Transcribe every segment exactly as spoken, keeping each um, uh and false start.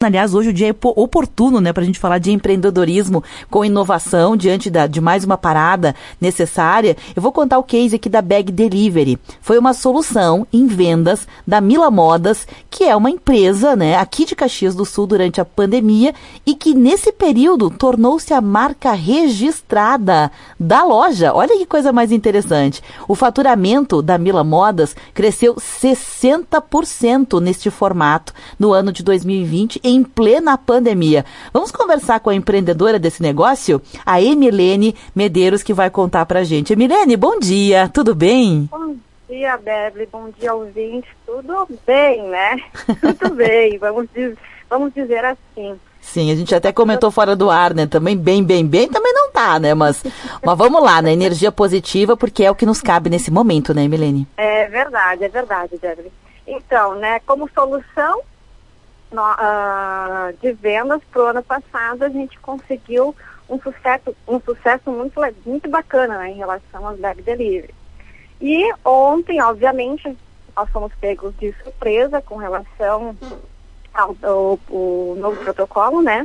Aliás, hoje o dia é oportuno, né, para a gente falar de empreendedorismo com inovação diante da, de mais uma parada necessária. Eu vou contar o case aqui da Bag Delivery. Foi uma solução em vendas da Mila Modas, que é uma empresa, né, aqui de Caxias do Sul durante a pandemia e que nesse período tornou-se a marca registrada da loja. Olha que coisa mais interessante. O faturamento da Mila Modas cresceu sessenta por cento neste formato no ano de dois mil e vinte, em plena pandemia. Vamos conversar com a empreendedora desse negócio, a Emilene Medeiros, que vai contar pra gente. Emilene, bom dia, tudo bem? Bom dia, Bebli, bom dia, ouvintes, tudo bem, né? Tudo bem, vamos, diz, vamos dizer assim. Sim, a gente até comentou fora do ar, né? Também bem, bem, bem, também não tá, né? Mas, mas vamos lá, né? Energia positiva, porque é o que nos cabe nesse momento, né, Emilene? É verdade, é verdade, Bebli. Então, né, como solução No, uh, de vendas para o ano passado, a gente conseguiu um sucesso, um sucesso muito, muito bacana, né, em relação às Bag Delivery. E ontem, obviamente, nós fomos pegos de surpresa com relação ao, ao, ao novo protocolo, né?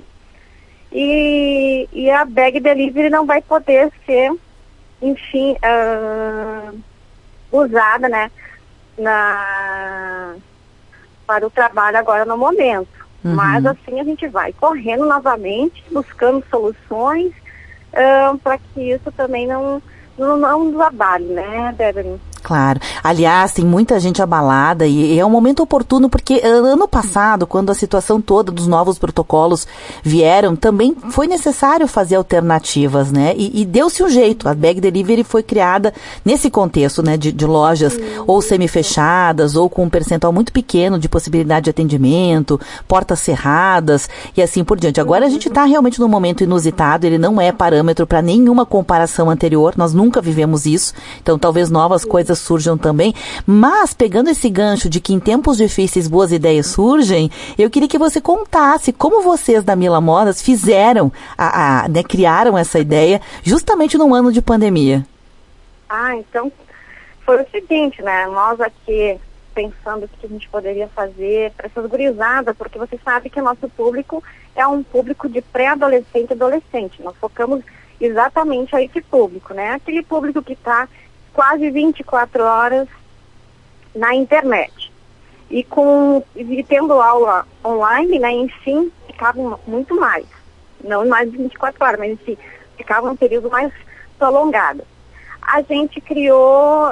E, e a Bag Delivery não vai poder ser, enfim, uh, usada, né, na... para o trabalho agora no momento. Uhum. Mas assim a gente vai correndo novamente, buscando soluções uh, para que isso também não, não, não nos abale, né, Débora? Claro. Aliás, tem muita gente abalada e é um momento oportuno porque ano passado, quando a situação toda dos novos protocolos vieram, também foi necessário fazer alternativas, né? E, e deu-se um jeito. A Bag Delivery foi criada nesse contexto, né? De, de lojas Sim. ou semi-fechadas ou com um percentual muito pequeno de possibilidade de atendimento, portas cerradas e assim por diante. Agora a gente está realmente num momento inusitado, ele não é parâmetro para nenhuma comparação anterior, nós nunca vivemos isso, então talvez novas coisas surjam também, mas pegando esse gancho de que em tempos difíceis boas ideias surgem, eu queria que você contasse como vocês da Mila Modas fizeram, a, a, né, criaram essa ideia justamente num ano de pandemia. Ah, então foi o seguinte, né, nós aqui pensando o que a gente poderia fazer para essas gurizadas, porque você sabe que o nosso público é um público de pré-adolescente e adolescente, nós focamos exatamente a esse público, né, aquele público que está quase vinte e quatro horas na internet. E, com, e tendo aula online, né, enfim, ficavam muito mais. Não mais de vinte e quatro horas, mas enfim, ficava um período mais prolongado. A gente criou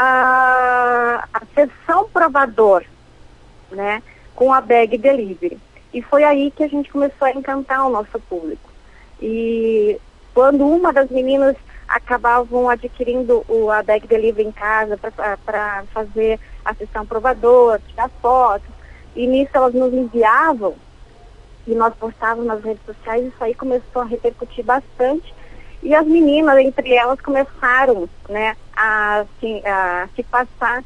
a, a sessão provador, né, com a Bag Delivery. E foi aí que a gente começou a encantar o nosso público. E quando uma das meninas acabavam adquirindo o, a Bag Delivery em casa para fazer a sessão provador, tirar fotos. E nisso elas nos enviavam e nós postávamos nas redes sociais. Isso aí começou a repercutir bastante. E as meninas, entre elas, começaram, né, a, assim, a se passar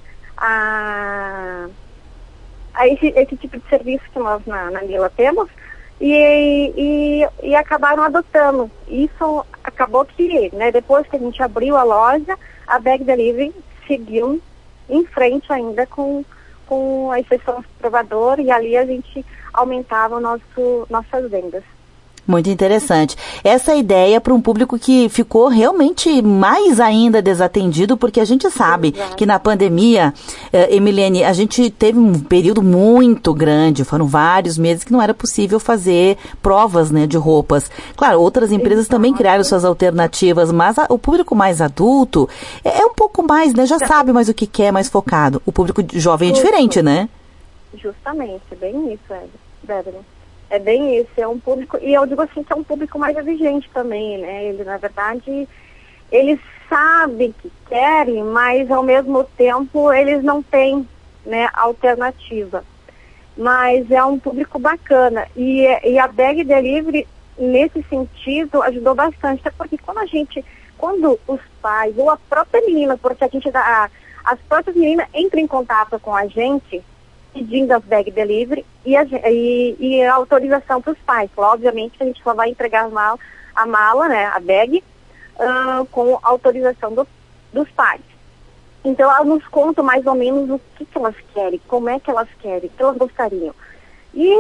a, a esse, esse tipo de serviço que nós na, na Mila temos. E, e, e acabaram adotando. Isso acabou que, né, depois que a gente abriu a loja, a Bag Delivery seguiu em frente ainda com, com a sessão provador e ali a gente aumentava o nosso, nossas vendas. Muito interessante. Essa ideia para um público que ficou realmente mais ainda desatendido, porque a gente sabe Exato. que na pandemia, eh, Emilene, a gente teve um período muito grande, foram vários meses que não era possível fazer provas, né, de roupas. Claro, outras empresas Exato. também criaram suas alternativas, mas a, o público mais adulto é, é um pouco mais, né, já Exato. sabe mais o que quer, mais focado. O público jovem é diferente, né? Justamente, bem isso, Débora. É bem isso, é um público, e eu digo assim que é um público mais exigente também, né? Ele, na verdade, eles sabem que querem, mas ao mesmo tempo eles não têm, né, alternativa. Mas é um público bacana. E, e a Bag Delivery, nesse sentido, ajudou bastante. Até porque quando a gente, quando os pais, ou a própria menina, porque a gente dá, as próprias meninas entram em contato com a gente, pedindo as Bag Delivery e a, e, e a autorização para os pais. Obviamente a gente só vai entregar a mala, a mala, né, a bag, uh, com autorização do, dos pais. Então elas nos contam mais ou menos o que, que elas querem, como é que elas querem, o que elas gostariam. E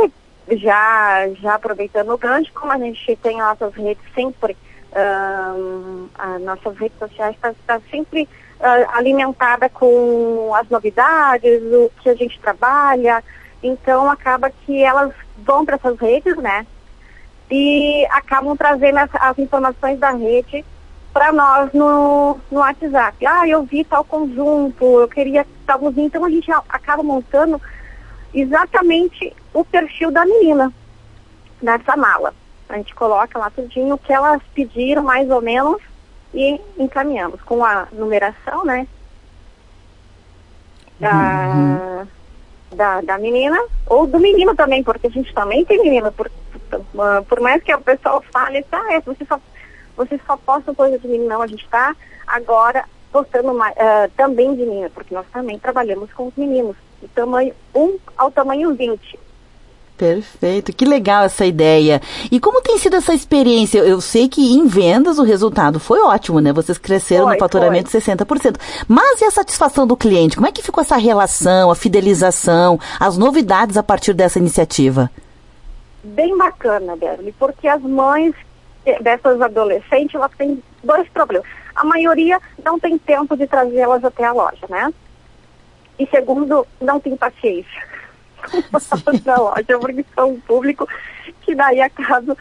já, já aproveitando o gancho, como a gente tem nossas redes sempre, uh, as nossas redes sociais está tá sempre uh, alimentada com as novidades, o que a gente trabalha, então acaba que elas vão para essas redes, né? E acabam trazendo as, as informações da rede para nós no, no WhatsApp. Ah, eu vi tal conjunto, eu queria tal cozinha. Então a gente acaba montando exatamente o perfil da menina nessa mala. A gente coloca lá tudinho o que elas pediram, mais ou menos, e encaminhamos com a numeração, né? Da, uhum. da, da menina, ou do menino também, porque a gente também tem menina. Por, por, por mais que o pessoal fale, tá, é, você só, você só posta coisa de menino. Não, a gente está agora postando uma, uh, também de menina, porque nós também trabalhamos com os meninos. Do tamanho um ao tamanho vinte. Perfeito, que legal essa ideia. E como tem sido essa experiência? Eu sei que em vendas o resultado foi ótimo, né? Vocês cresceram foi, no faturamento foi. sessenta por cento. Mas e a satisfação do cliente? Como é que ficou essa relação, a fidelização, as novidades a partir dessa iniciativa? Bem bacana, Berli, porque as mães dessas adolescentes, elas têm dois problemas. A maioria não tem tempo de trazê-las até a loja, né? E segundo, não tem paciência na loja, porque são um público que daí acaba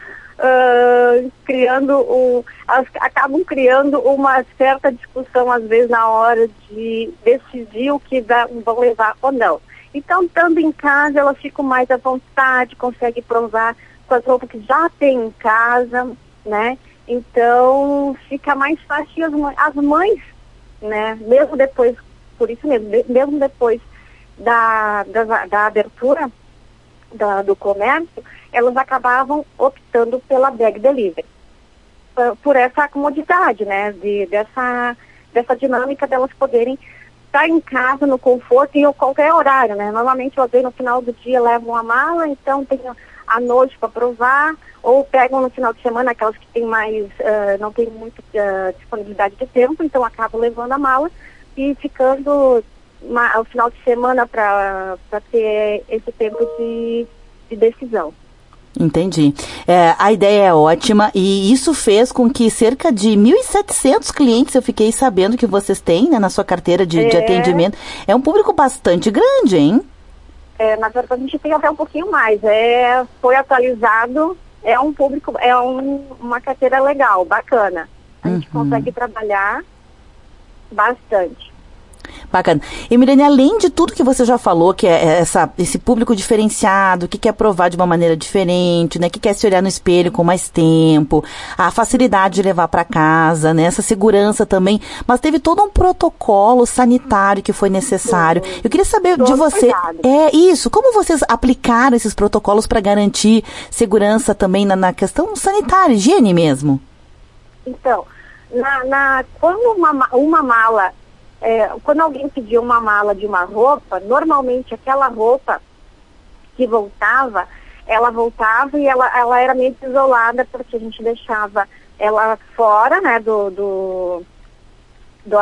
uh, criando um, as, acabam criando uma certa discussão às vezes na hora de decidir o que dá, vão levar ou não. Então, estando em casa, elas ficam mais à vontade, conseguem provar com as roupas que já tem em casa, né? Então, fica mais fácil as mães, as mães, né? Mesmo depois por isso mesmo, mesmo depois da, da, da abertura da, do comércio, elas acabavam optando pela bag delivery, por, por essa comodidade, né, de, dessa, dessa dinâmica delas poderem estar em casa, no conforto, em qualquer horário, né. Normalmente, às vezes, no final do dia levam a mala, então tem a noite para provar, ou pegam no final de semana aquelas que tem mais, uh, não tem muita uh, disponibilidade de tempo, então acabam levando a mala e ficando uma, ao final de semana para ter esse tempo de, de decisão. Entendi. É, a ideia é ótima e isso fez com que cerca de mil e setecentos clientes, eu fiquei sabendo que vocês têm, né, na sua carteira de, é... de atendimento. É um público bastante grande, hein? É, na verdade, a gente tem até um pouquinho mais. É, foi atualizado, é um público, é um, uma carteira legal, bacana. A uhum. gente consegue trabalhar bastante. Bacana. E Milene, além de tudo que você já falou, que é essa, esse público diferenciado, que quer provar de uma maneira diferente, né, que quer se olhar no espelho com mais tempo, a facilidade de levar para casa, né, essa segurança também, mas teve todo um protocolo sanitário que foi necessário. Sim. Eu queria saber todo de você, cuidado. é isso, como vocês aplicaram esses protocolos para garantir segurança também na, na questão sanitária, higiene mesmo? Então, na, na, quando uma, uma mala É, quando alguém pedia uma mala de uma roupa, normalmente aquela roupa que voltava, ela voltava e ela, ela era meio isolada, porque a gente deixava ela fora, né, do, do, do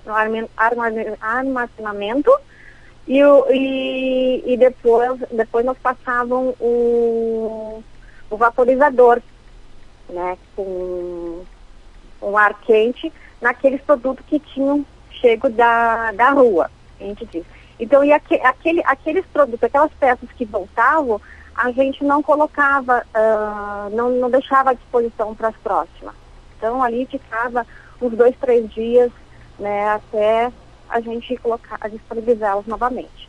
armazenamento e, e, e depois, depois nós passavam o, o vaporizador, né, com um ar quente naqueles produtos que tinham chego da, da rua, a gente diz. Então, e aque, aquele, aqueles produtos, aquelas peças que voltavam, a gente não colocava, uh, não, não deixava à disposição para as próximas. Então, ali ficava uns dois, três dias, né, até a gente colocar, a disponibilizá-las novamente.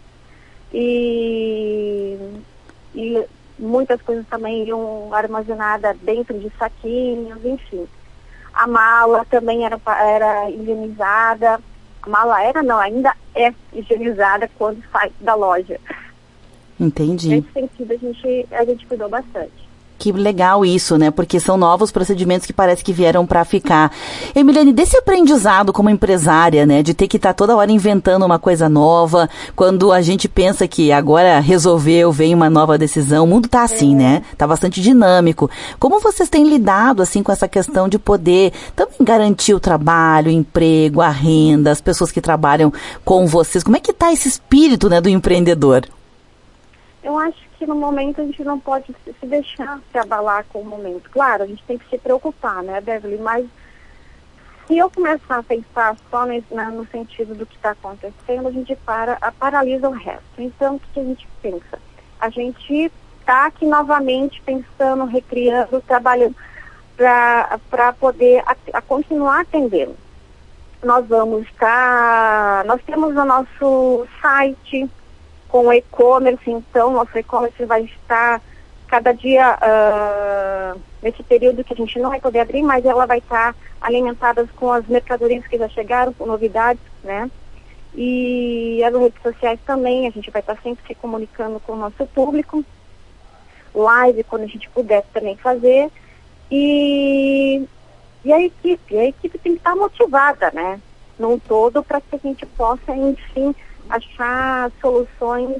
E, e muitas coisas também iam armazenadas dentro de saquinhos, enfim. A mala também era, era higienizada. A mala era, não, ainda é higienizada quando sai da loja. Entendi. Nesse sentido, a gente, a gente cuidou bastante. Que legal isso, né? Porque são novos procedimentos que parece que vieram para ficar. Emiliane, desse aprendizado como empresária, né? De ter que estar tá toda hora inventando uma coisa nova, quando a gente pensa que agora resolveu, vem uma nova decisão, o mundo tá assim, é. né? Tá bastante dinâmico. Como vocês têm lidado, assim, com essa questão de poder também garantir o trabalho, o emprego, a renda, as pessoas que trabalham com vocês? Como é que tá esse espírito, né, do empreendedor? Eu acho que no momento a gente não pode se deixar se abalar com o momento. Claro, a gente tem que se preocupar, né, Beverly? Mas se eu começar a pensar só nesse, né, no sentido do que está acontecendo, a gente para, a, paralisa o resto. Então, o que, que a gente pensa? A gente está aqui novamente pensando, recriando, trabalhando para poder a, a continuar atendendo. Nós vamos estar, nós temos o nosso site com e-commerce, então nosso e-commerce vai estar cada dia, uh, nesse período que a gente não vai poder abrir, mas ela vai estar alimentadas com as mercadorias que já chegaram, com novidades, né? E as redes sociais também, a gente vai estar sempre se comunicando com o nosso público, live quando a gente puder também fazer, e, e a equipe, a equipe tem que estar motivada, né? Num todo, para que a gente possa, enfim, achar soluções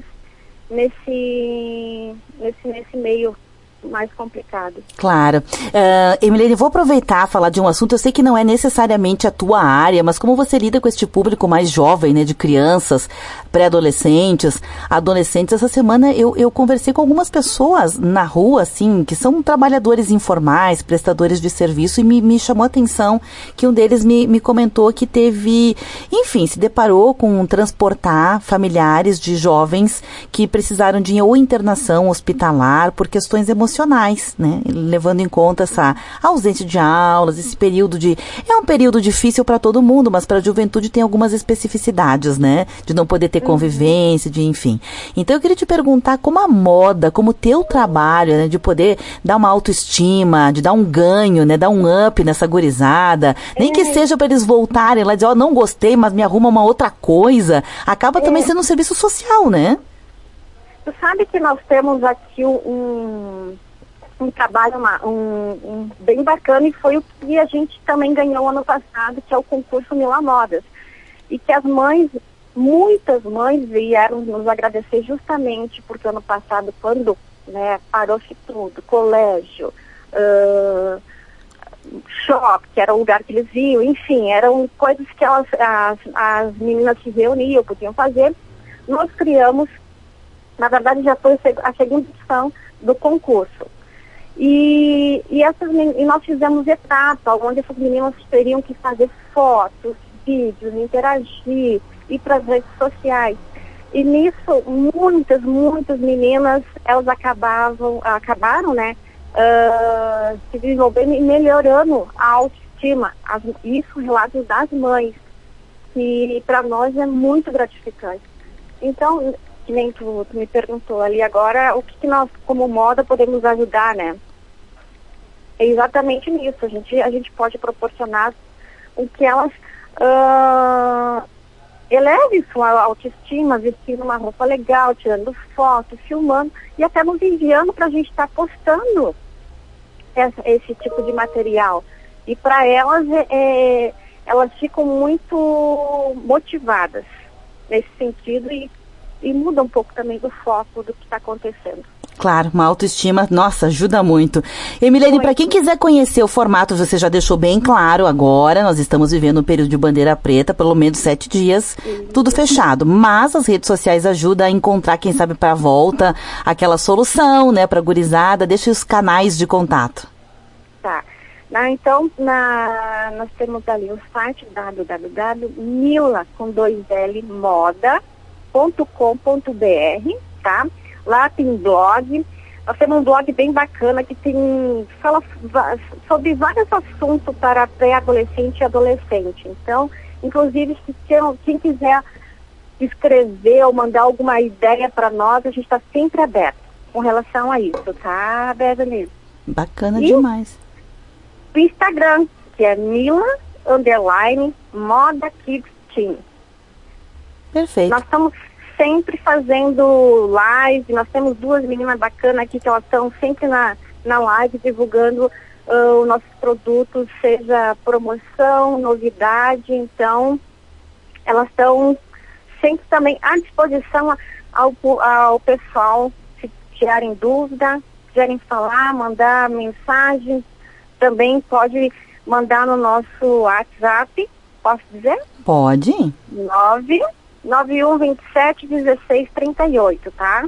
nesse, nesse, nesse meio mais complicado. Claro. Uh, Emilene, vou aproveitar a falar de um assunto, eu sei que não é necessariamente a tua área, mas como você lida com este público mais jovem, né, de crianças, pré-adolescentes, adolescentes, essa semana eu, eu conversei com algumas pessoas na rua, assim, que são trabalhadores informais, prestadores de serviço, e me, me chamou a atenção que um deles me, me comentou que teve, enfim, se deparou com transportar familiares de jovens que precisaram de ou internação hospitalar por questões emocionais, né? Levando em conta essa ausência de aulas, esse período de... É um período difícil para todo mundo, mas para a juventude tem algumas especificidades, né? De não poder ter convivência, de enfim. Então eu queria te perguntar como a moda, como o teu trabalho, né? De poder dar uma autoestima, de dar um ganho, né? Dar um up nessa gurizada, nem que seja para eles voltarem lá e dizer, ó, oh, não gostei, mas me arruma uma outra coisa, acaba também sendo um serviço social, né? Tu sabe que nós temos aqui um, um trabalho uma, um, um bem bacana, e foi o que a gente também ganhou ano passado, que é o concurso Mila Modas. E que as mães, muitas mães vieram nos agradecer justamente porque ano passado, quando, né, parou-se tudo, colégio, uh, shopping, que era o lugar que eles iam, enfim, eram coisas que elas, as, as meninas se reuniam, podiam fazer. Nós criamos, na verdade já foi a segunda edição do concurso. E, e, essas, e nós fizemos etapa, onde essas meninas teriam que fazer fotos, vídeos, interagir, ir para as redes sociais. E nisso, muitas, muitas meninas, elas acabavam, acabaram, né, uh, se desenvolvendo e melhorando a autoestima. As, isso, relatos das mães, que para nós é muito gratificante. Então, que nem tu, tu me perguntou ali agora, o que, que nós, como moda, podemos ajudar, né? É exatamente nisso. A gente, a gente pode proporcionar o que elas uh, elevem sua autoestima, vestindo uma roupa legal, tirando fotos, filmando e até nos enviando para a gente estar tá postando essa, esse tipo de material. E para elas, é, é, elas ficam muito motivadas nesse sentido e e muda um pouco também do foco do que está acontecendo. Claro, uma autoestima, nossa, ajuda muito. Emilene, para quem quiser conhecer o formato, você já deixou bem claro agora, nós estamos vivendo um período de bandeira preta, pelo menos sete dias, Sim. tudo fechado. Mas as redes sociais ajudam a encontrar, quem sabe, para a volta, aquela solução, né, para a gurizada. Deixa os canais de contato. Tá. Na, então, na, nós temos ali o site w w w ponto mila com dois L moda ponto com ponto b r, tá? Lá tem blog, nós temos um blog bem bacana que tem, fala sobre vários assuntos para pré-adolescente e adolescente. Então, inclusive, se quem quiser escrever ou mandar alguma ideia para nós, a gente está sempre aberto com relação a isso, tá, Beverly? Bacana e demais. O Instagram, que é Mila, underline, Moda Kids Team. Perfeito. Nós estamos sempre fazendo live, nós temos duas meninas bacanas aqui que elas estão sempre na, na live divulgando uh, os nossos produtos, seja promoção, novidade, então elas estão sempre também à disposição ao, ao pessoal, se tiverem dúvida, quiserem falar, mandar mensagem, também pode mandar no nosso WhatsApp, posso dizer? Pode. nove nove um dois sete um seis três oito, tá?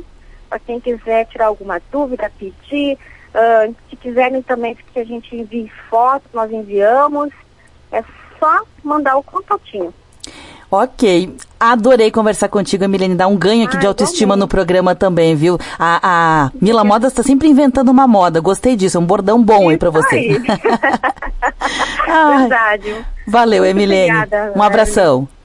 para quem quiser tirar alguma dúvida, pedir, uh, se quiserem também que a gente envie fotos, nós enviamos, é só mandar o contatinho. Ok, adorei conversar contigo, Emilene, dá um ganho aqui ah, de autoestima no programa também, viu? A, a Mila Modas está sempre inventando uma moda, gostei disso, é um bordão bom isso aí pra você. Aí. Verdade. Valeu, Emilene, obrigada, um abração.